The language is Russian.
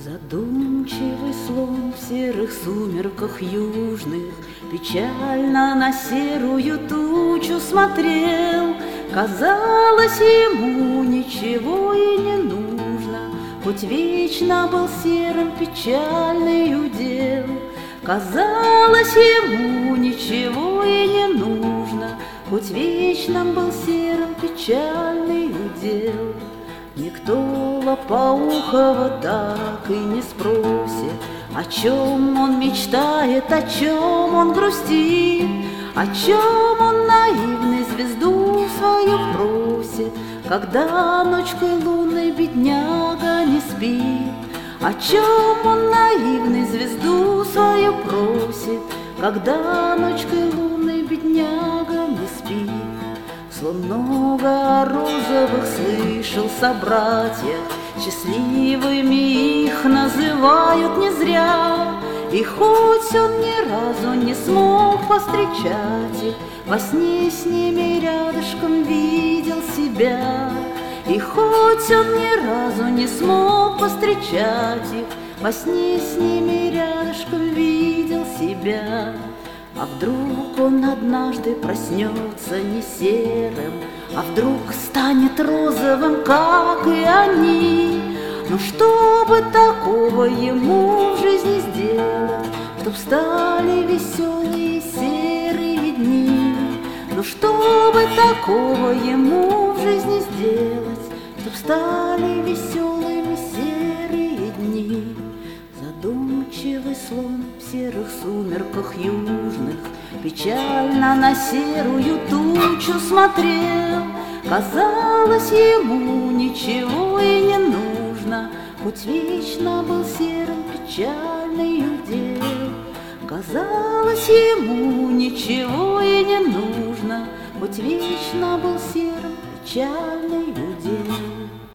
Задумчивый слон в серых сумерках южных печально на серую тучу смотрел. Казалось, ему ничего и не нужно, хоть вечно был серым печальный удел. Казалось, ему ничего и не нужно, хоть вечно был серым печальный удел. Никто Лопоухова так и не спросит, о чем он мечтает, о чем он грустит, о чем он наивный звезду свою просит, когда ночкой лунной бедняга не спит. О чем он наивный звезду свою просит, когда ночкой лунной бедняга не спит. Слон много о розовых слышал собратьях, счастливыми их называют не зря. И хоть он ни разу не смог повстречать их, во сне с ними рядышком видел себя. И хоть он ни разу не смог повстречать их, во сне с ними рядышком видел себя. А вдруг он однажды проснется не серым, а вдруг станет розовым, как и они. Но что бы такого ему в жизни сделать, чтоб стали веселые серые дни? Но что бы такого ему в жизни сделать, чтоб стали веселыми серые дни? Задумчивый слон в серых сумерках южных печально на серую тучу смотрел. Казалось, ему ничего и не нужно, хоть вечно был серым печальный удел. Казалось, ему ничего и не нужно, хоть вечно был серым печальный удел.